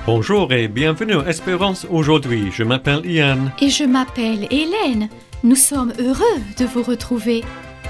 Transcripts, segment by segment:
Bonjour et bienvenue à Espérance aujourd'hui. Je m'appelle Ian. Et je m'appelle Hélène. Nous sommes heureux de vous retrouver.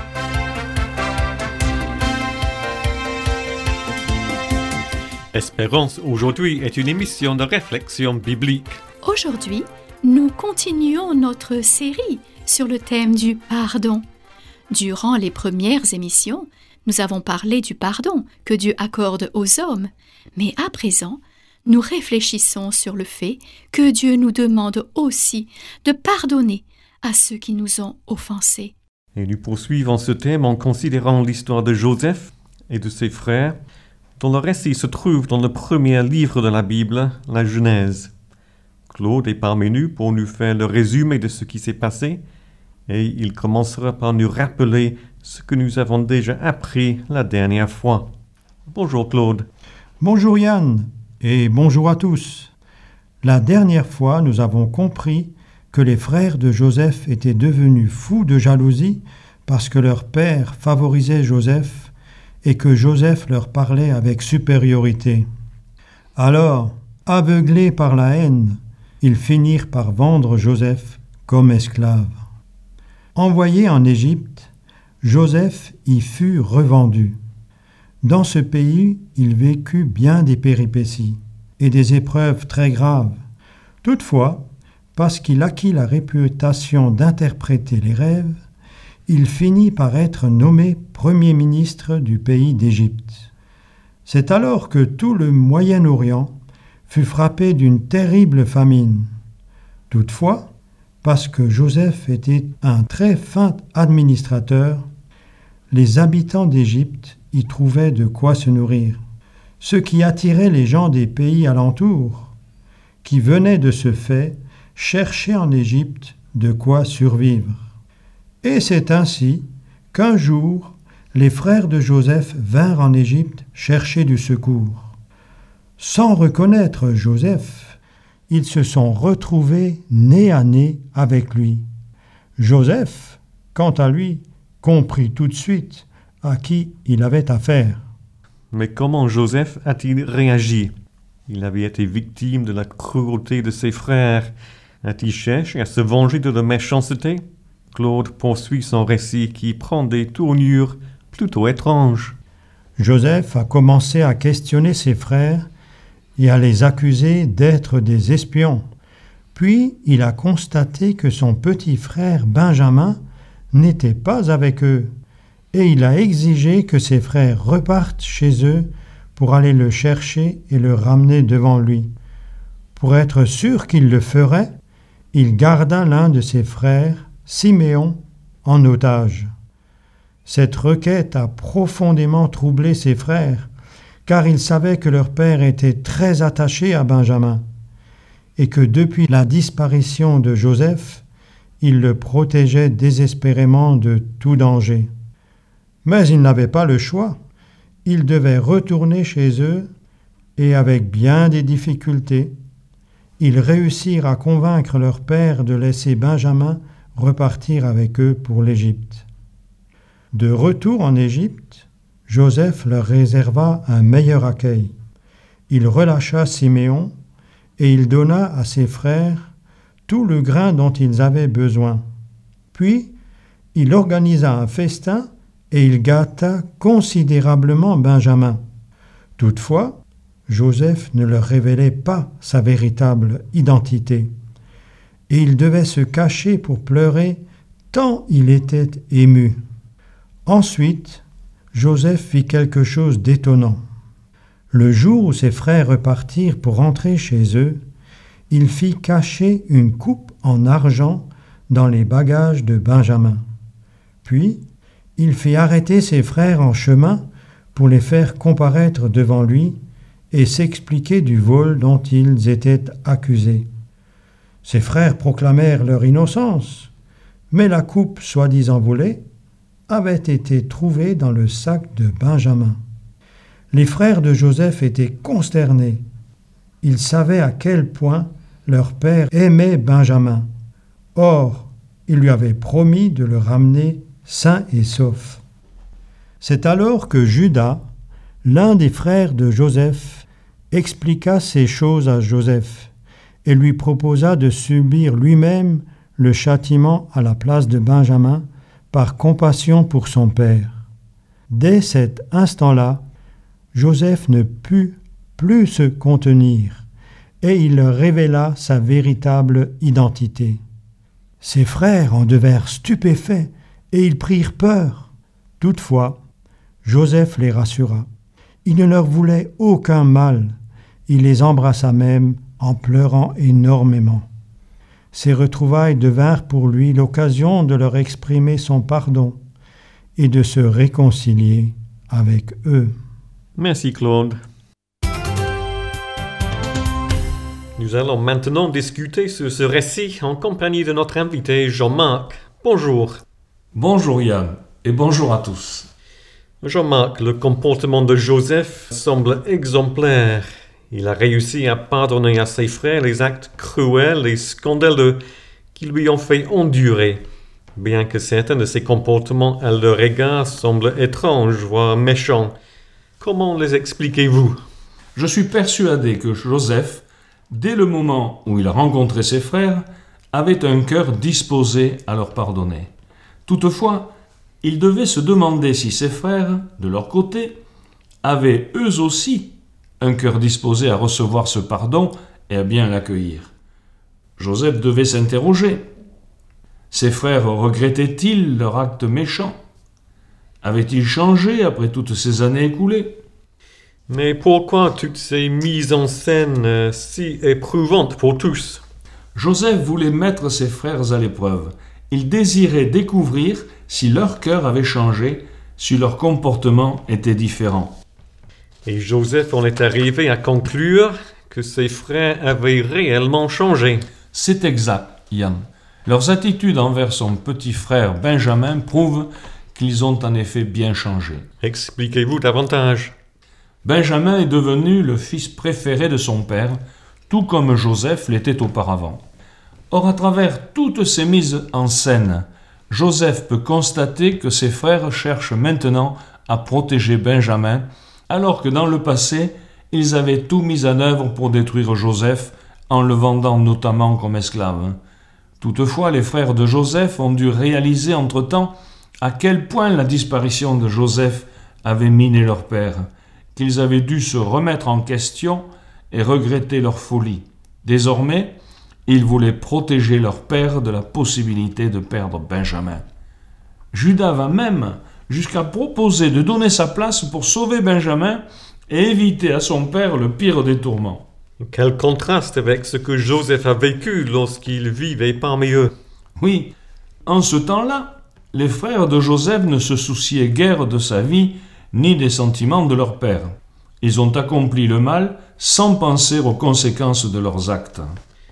Espérance aujourd'hui est une émission de réflexion biblique. Aujourd'hui, nous continuons notre série sur le thème du pardon. Durant les premières émissions, nous avons parlé du pardon que Dieu accorde aux hommes. Mais à présent, nous réfléchissons sur le fait que Dieu nous demande aussi de pardonner à ceux qui nous ont offensés. Et nous poursuivons ce thème en considérant l'histoire de Joseph et de ses frères, dont le récit se trouve dans le premier livre de la Bible, la Genèse. Claude est parmi nous pour nous faire le résumé de ce qui s'est passé, et il commencera par nous rappeler ce que nous avons déjà appris la dernière fois. Bonjour Claude. Bonjour Yann, et bonjour à tous. La dernière fois, nous avons compris que les frères de Joseph étaient devenus fous de jalousie parce que leur père favorisait Joseph et que Joseph leur parlait avec supériorité. Alors, aveuglés par la haine, ils finirent par vendre Joseph comme esclave. Envoyé en Égypte, Joseph y fut revendu. Dans ce pays, il vécut bien des péripéties et des épreuves très graves. Toutefois, parce qu'il acquit la réputation d'interpréter les rêves, il finit par être nommé premier ministre du pays d'Égypte. C'est alors que tout le Moyen-Orient fut frappé d'une terrible famine. Toutefois, parce que Joseph était un très fin administrateur, les habitants d'Égypte y trouvaient de quoi se nourrir, ce qui attirait les gens des pays alentours, qui venaient de ce fait chercher en Égypte de quoi survivre. Et c'est ainsi qu'un jour, les frères de Joseph vinrent en Égypte chercher du secours. Sans reconnaître Joseph, ils se sont retrouvés nez à nez avec lui. Joseph, quant à lui, comprit tout de suite à qui il avait affaire. Mais comment Joseph a-t-il réagi? Il avait été victime de la cruauté de ses frères. A-t-il cherché à se venger de leur méchanceté? Claude poursuit son récit qui prend des tournures plutôt étranges. Joseph a commencé à questionner ses frères et à les accuser d'être des espions. Puis il a constaté que son petit frère Benjamin n'était pas avec eux, et il a exigé que ses frères repartent chez eux pour aller le chercher et le ramener devant lui. Pour être sûr qu'il le ferait, il garda l'un de ses frères, Siméon, en otage. Cette requête a profondément troublé ses frères, car ils savaient que leur père était très attaché à Benjamin, et que depuis la disparition de Joseph, il le protégeait désespérément de tout danger. Mais ils n'avaient pas le choix. Ils devaient retourner chez eux, et avec bien des difficultés, ils réussirent à convaincre leur père de laisser Benjamin repartir avec eux pour l'Égypte. De retour en Égypte, Joseph leur réserva un meilleur accueil. Il relâcha Siméon et il donna à ses frères tout le grain dont ils avaient besoin. Puis, il organisa un festin et il gâta considérablement Benjamin. Toutefois, Joseph ne leur révélait pas sa véritable identité, et il devait se cacher pour pleurer tant il était ému. Ensuite, Joseph fit quelque chose d'étonnant. Le jour où ses frères repartirent pour rentrer chez eux, il fit cacher une coupe en argent dans les bagages de Benjamin. Puis, il fit arrêter ses frères en chemin pour les faire comparaître devant lui et s'expliquer du vol dont ils étaient accusés. Ses frères proclamèrent leur innocence, mais la coupe soi-disant volée avait été trouvée dans le sac de Benjamin. Les frères de Joseph étaient consternés. Ils savaient à quel point leur père aimait Benjamin. Or, il lui avait promis de le ramener sain et sauf. C'est alors que Judas, l'un des frères de Joseph, expliqua ces choses à Joseph et lui proposa de subir lui-même le châtiment à la place de Benjamin par compassion pour son père. Dès cet instant-là, Joseph ne put plus se contenir et il leur révéla sa véritable identité. Ses frères en devinrent stupéfaits et ils prirent peur. Toutefois, Joseph les rassura. Il ne leur voulait aucun mal. Il les embrassa même en pleurant énormément. Ces retrouvailles devinrent pour lui l'occasion de leur exprimer son pardon et de se réconcilier avec eux. Merci Claude. Nous allons maintenant discuter sur ce récit en compagnie de notre invité Jean-Marc. Bonjour. Bonjour Yann et bonjour à tous. Jean-Marc, le comportement de Joseph semble exemplaire. Il a réussi à pardonner à ses frères les actes cruels et scandaleux qui lui ont fait endurer, bien que certains de ses comportements à leur égard semblent étranges, voire méchants. Comment les expliquez-vous? Je suis persuadé que Joseph, dès le moment où il a rencontré ses frères, avait un cœur disposé à leur pardonner. Toutefois, il devait se demander si ses frères, de leur côté, avaient eux aussi un cœur disposé à recevoir ce pardon et à bien l'accueillir. Joseph devait s'interroger. Ses frères regrettaient-ils leur acte méchant? Avaient-ils changé après toutes ces années écoulées? Mais pourquoi toutes ces mises en scène si éprouvantes pour tous? Joseph voulait mettre ses frères à l'épreuve. Il désirait découvrir si leur cœur avait changé, si leur comportement était différent. Et Joseph en est arrivé à conclure que ses frères avaient réellement changé. C'est exact, Yann. Leurs attitudes envers son petit frère Benjamin prouvent qu'ils ont en effet bien changé. Expliquez-vous davantage. Benjamin est devenu le fils préféré de son père, tout comme Joseph l'était auparavant. Or, à travers toutes ces mises en scène, Joseph peut constater que ses frères cherchent maintenant à protéger Benjamin, alors que dans le passé, ils avaient tout mis en œuvre pour détruire Joseph, en le vendant notamment comme esclave. Toutefois, les frères de Joseph ont dû réaliser entre-temps à quel point la disparition de Joseph avait miné leur père, qu'ils avaient dû se remettre en question et regretter leur folie. Désormais, ils voulaient protéger leur père de la possibilité de perdre Benjamin. Judas va même jusqu'à proposer de donner sa place pour sauver Benjamin et éviter à son père le pire des tourments. Quel contraste avec ce que Joseph a vécu lorsqu'il vivait parmi eux. Oui, en ce temps-là, les frères de Joseph ne se souciaient guère de sa vie ni des sentiments de leur père. Ils ont accompli le mal sans penser aux conséquences de leurs actes.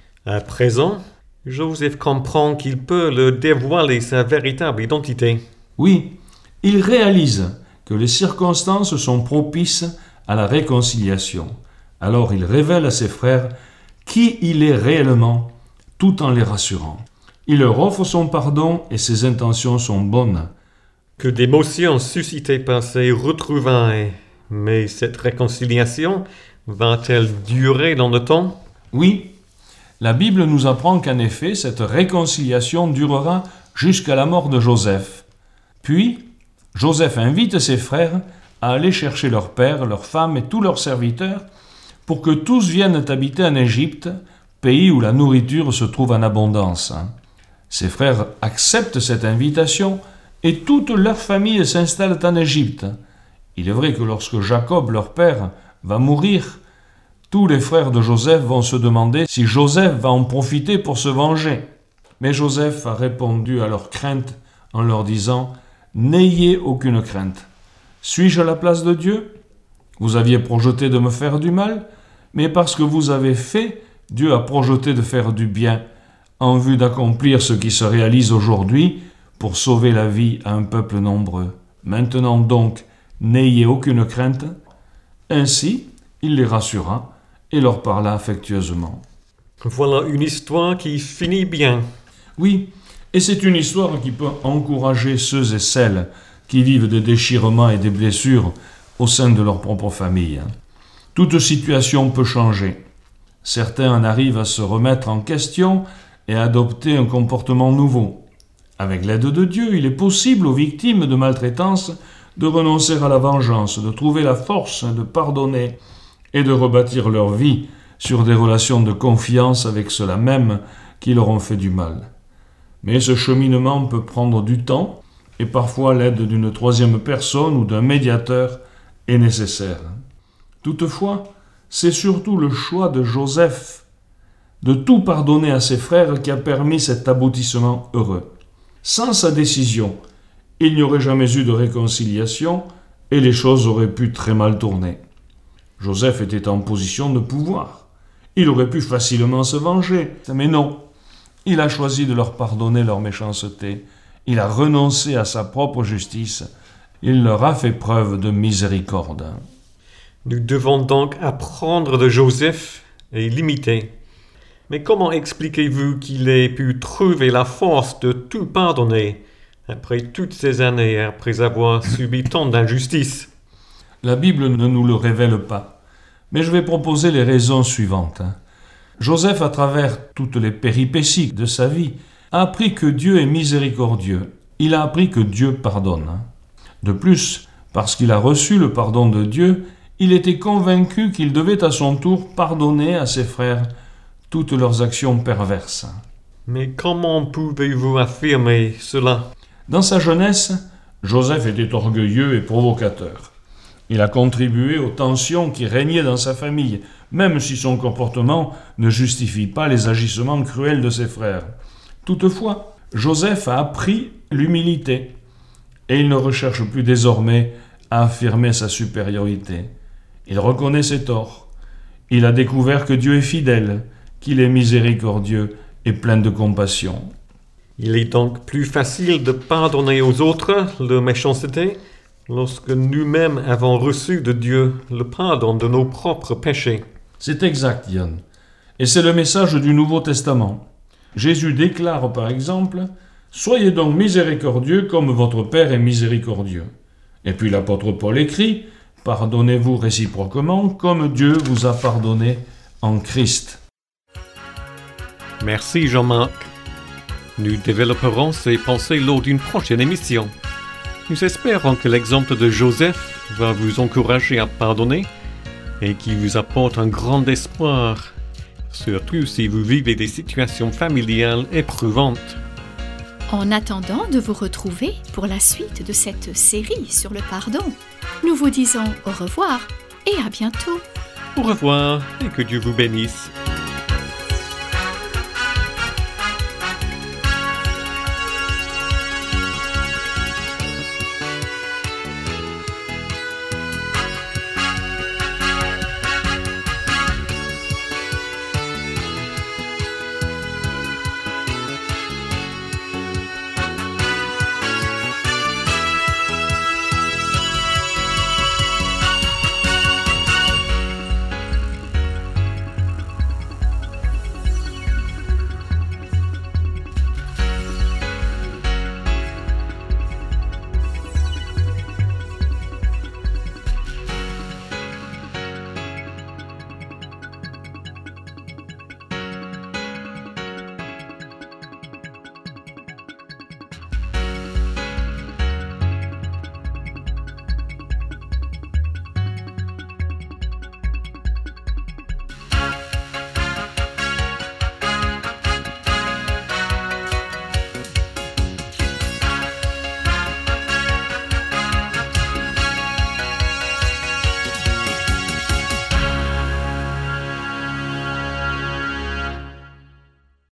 À présent, Joseph comprend qu'il peut leur dévoiler sa véritable identité. Oui, il réalise que les circonstances sont propices à la réconciliation. Alors il révèle à ses frères qui il est réellement, tout en les rassurant. Il leur offre son pardon et ses intentions sont bonnes. Que d'émotions suscitées par ces retrouvailles. Mais cette réconciliation va-t-elle durer dans le temps? Oui, la Bible nous apprend qu'en effet, cette réconciliation durera jusqu'à la mort de Joseph. Puis, Joseph invite ses frères à aller chercher leur père, leur femme et tous leurs serviteurs pour que tous viennent habiter en Égypte, pays où la nourriture se trouve en abondance. Ses frères acceptent cette invitation et toute leur famille s'installe en Égypte. Il est vrai que lorsque Jacob, leur père, va mourir, tous les frères de Joseph vont se demander si Joseph va en profiter pour se venger. Mais Joseph a répondu à leurs craintes en leur disant « N'ayez aucune crainte. Suis-je à la place de Dieu? Vous aviez projeté de me faire du mal, mais parce que vous avez fait, Dieu a projeté de faire du bien, en vue d'accomplir ce qui se réalise aujourd'hui pour sauver la vie à un peuple nombreux. Maintenant donc, n'ayez aucune crainte. » Ainsi, il les rassura et leur parla affectueusement. Voilà une histoire qui finit bien. Oui, et c'est une histoire qui peut encourager ceux et celles qui vivent des déchirements et des blessures au sein de leur propre famille. Toute situation peut changer. Certains en arrivent à se remettre en question et à adopter un comportement nouveau. Avec l'aide de Dieu, il est possible aux victimes de maltraitance de renoncer à la vengeance, de trouver la force de pardonner et de rebâtir leur vie sur des relations de confiance avec ceux-là même qui leur ont fait du mal. Mais ce cheminement peut prendre du temps et parfois l'aide d'une troisième personne ou d'un médiateur est nécessaire. Toutefois, c'est surtout le choix de Joseph de tout pardonner à ses frères qui a permis cet aboutissement heureux. Sans sa décision, il n'y aurait jamais eu de réconciliation et les choses auraient pu très mal tourner. Joseph était en position de pouvoir. Il aurait pu facilement se venger, mais non. Il a choisi de leur pardonner leur méchanceté. Il a renoncé à sa propre justice. Il leur a fait preuve de miséricorde. Nous devons donc apprendre de Joseph et l'imiter. Mais comment expliquez-vous qu'il ait pu trouver la force de tout pardonner après toutes ces années, après avoir subi tant d'injustices? La Bible ne nous le révèle pas, mais je vais proposer les raisons suivantes. Joseph, à travers toutes les péripéties de sa vie, a appris que Dieu est miséricordieux. Il a appris que Dieu pardonne. De plus, parce qu'il a reçu le pardon de Dieu, il était convaincu qu'il devait à son tour pardonner à ses frères toutes leurs actions perverses. Mais comment pouvez-vous affirmer cela? Dans sa jeunesse, Joseph était orgueilleux et provocateur. Il a contribué aux tensions qui régnaient dans sa famille, même si son comportement ne justifie pas les agissements cruels de ses frères. Toutefois, Joseph a appris l'humilité, et il ne recherche plus désormais à affirmer sa supériorité. Il reconnaît ses torts. Il a découvert que Dieu est fidèle, qu'il est miséricordieux et plein de compassion. Il est donc plus facile de pardonner aux autres leur méchanceté lorsque nous-mêmes avons reçu de Dieu le pardon de nos propres péchés. C'est exact, Yann. Et c'est le message du Nouveau Testament. Jésus déclare par exemple « Soyez donc miséricordieux comme votre Père est miséricordieux ». Et puis l'apôtre Paul écrit « Pardonnez-vous réciproquement comme Dieu vous a pardonné en Christ ». Merci Jean-Marc. Nous développerons ces pensées lors d'une prochaine émission. Nous espérons que l'exemple de Joseph va vous encourager à pardonner et qui vous apporte un grand espoir, surtout si vous vivez des situations familiales éprouvantes. En attendant de vous retrouver pour la suite de cette série sur le pardon, nous vous disons au revoir et à bientôt. Au revoir et que Dieu vous bénisse.